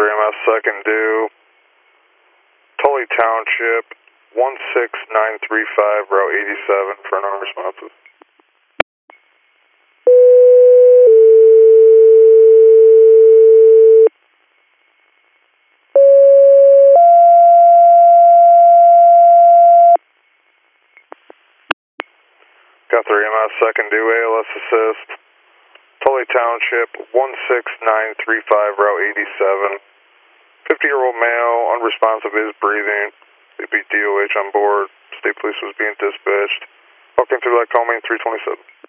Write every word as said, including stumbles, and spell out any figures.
three M S second due, Tully Township, one six nine three five, Route eighty-seven for non-responsive. Got three M S second due, A L S assist, Tully Township, one six nine three five, Route eighty-seven. fifty-year-old male, unresponsive, is breathing. B P D O H on board. State police was being dispatched. Walking through Lycoming, three twenty-seven.